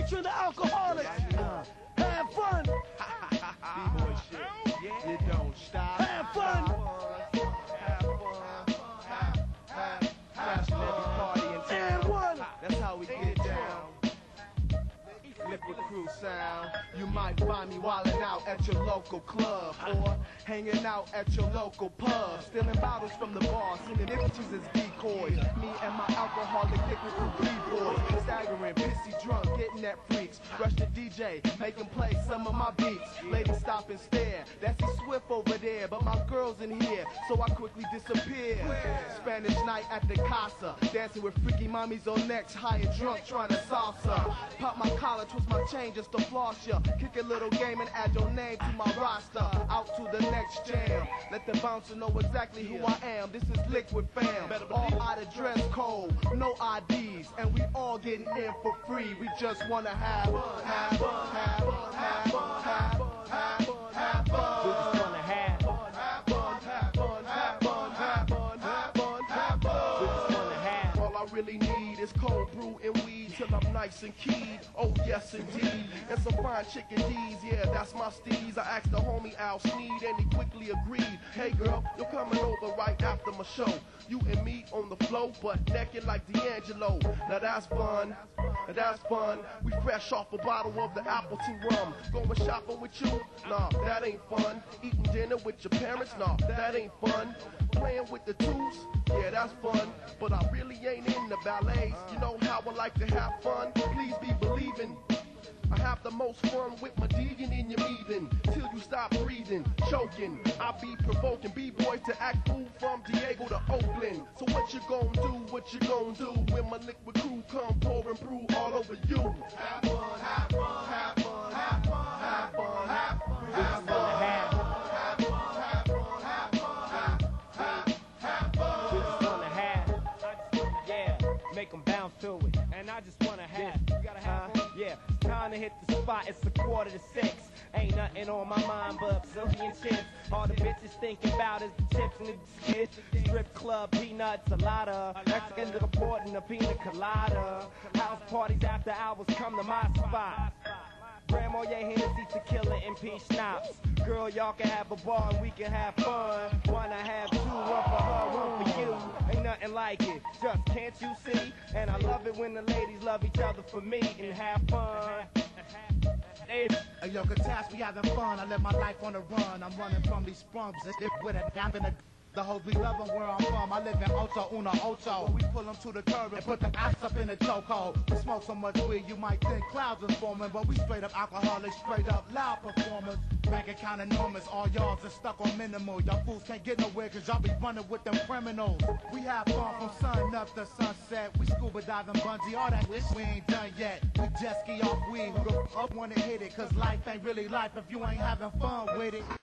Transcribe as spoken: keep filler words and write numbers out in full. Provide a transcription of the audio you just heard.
featuring the Alcoholics. Uh, have fun. B-boy shit. Yeah. You don't stop. Have fun. Have fun. Have, have, have every party in town. And one. That's how we get down. Liquid Crew sound. You might find me wildin' out at your local club, or hanging out at your local pub, stealing bottles from the bar, sending images as decoys. Me and my alcoholic Liquid Crew B-boys, staggering, pissy drunk, getting at freaks. Rush the D J, make him play some of my beats. Ladies stop and stare. That's E Swift over there, but my girl's in here, so I quickly disappear. Spanish night at the Casa, dancing with freaky mommies on necks, high and drunk, trying to salsa. Pop my collar, twist my chain just to floss ya. Kick a little game and add your name to my roster. Out to the next jam. Let the bouncer know exactly who I am. This is Liquid Fam. All out of dress code, no I Ds, and we all getting in for free. We just wanna have fun, have fun, have fun, have fun, have fun, have fun, have fun. We just wanna have fun, have fun, have fun, have fun, have fun, have fun, have fun. We just wanna have. All I really need is cold brew and weed till I'm nice and keyed. Oh yes indeed. And some fine chicken D's, yeah, that's my steez. I asked the homie Al Sneed and he quickly agreed. Hey girl, you're coming over right after my show. You and me on the floor, but naked like D'Angelo. Now that's fun, now that's fun. We fresh off a bottle of the Appleton rum. Going shopping with you? Nah, that ain't fun. Eating dinner with your parents? Nah, that ain't fun. Playing with the tools? Yeah, that's fun. But I really ain't in the ballets. You know how I like to have fun? Please be believing. I have the most fun with my digging in your meeting till you stop breathing, choking. I be provoking B-boys to act fool from Diego to Oakland. So what you gon' do, what you gon' do when my Liquid Crew come pour and brew all over you? Have fun, have fun, have fun, have fun, have fun, have fun, have fun, have fun, have fun, have fun, have fun, have fun. We just wanna have. Yeah, make them bounce to it. And I just wanna have. You gotta have fun. Yeah, it's time to hit the spot. It's a quarter to six. Ain't nothing on my mind but zillion chips. All the bitches thinking about is the chips and the skits. Strip club, peanuts, a lot of Mexican to the port and a pina colada. House parties after hours, come to my spot. Grandma, yeah, Hennessy, tequila, and peach schnapps. Girl, y'all can have a bar and we can have fun. Wanna have two, one for her, one for you. Ain't nothing like it, just can't you see? And I love it when the ladies love each other for me and have fun. Hey yo, catastrophe, having fun. I live my life on the run. I'm running from these sprunks. It's with a damp in the the hoes we love them where I'm from. I live in Ocho Uno Ocho. We pull them to the curb and put the ass up in a chokehold. We smoke so much weed you might think clouds is forming, but we straight up alcoholics, straight up loud performers. Bank account enormous, all y'all are stuck on minimal. Y'all fools can't get nowhere cause y'all be running with them criminals. We have fun from sun up to sunset. We scuba diving, bungee, all that shit we ain't done yet. We jet ski off weed. Who the fuck wanna hit it? Cause life ain't really life if you ain't having fun with it.